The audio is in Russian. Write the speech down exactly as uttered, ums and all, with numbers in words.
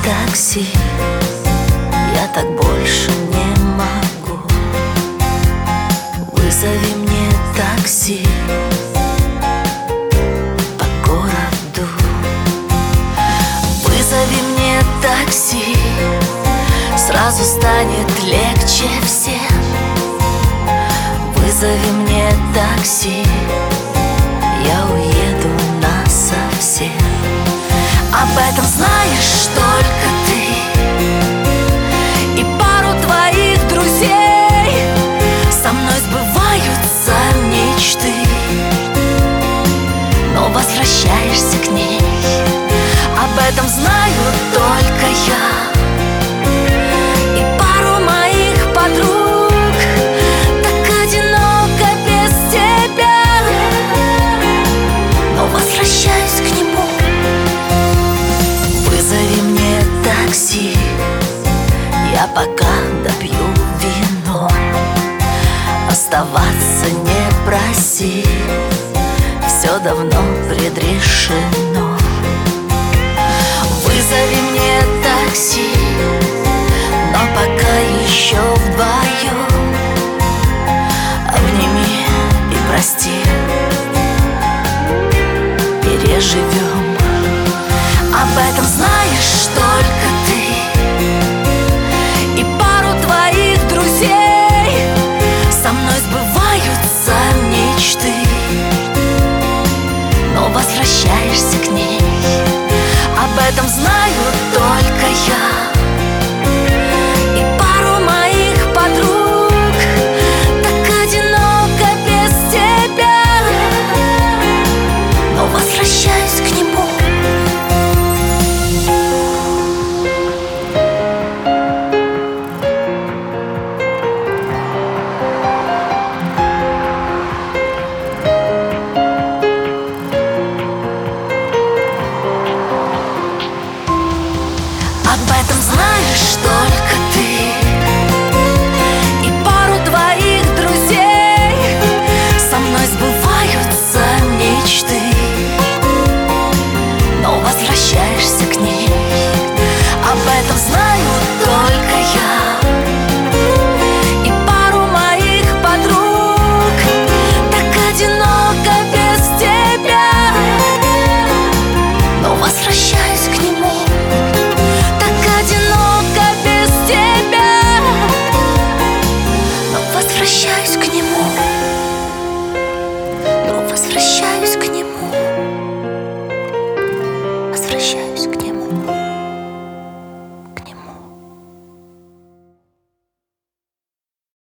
такси, я так больше не могу. Вызови мне такси по городу. Вызови мне такси, сразу станет легче всем. Вызови мне такси, я уеду насовсем. Об этом знаешь только ты и пару твоих друзей. Со мной сбываются мечты, но возвращаешься к ней. Об этом знаю только я и пару моих подруг. Так одиноко без тебя, но возвращаюсь к нему. Вызови мне такси, я пока допью вино. Оставаться не проси, все давно предрешено. Вызови мне такси, но пока еще вдвоем. Обними и прости, переживем. Об этом знаешь только ты и пару твоих друзей. Со мной сбываются мечты, но возвращаешься к ней. Об этом знаю только я и пару моих подруг. Так одиноко без тебя, но возвращаюсь к нему. Об этом знаешь, что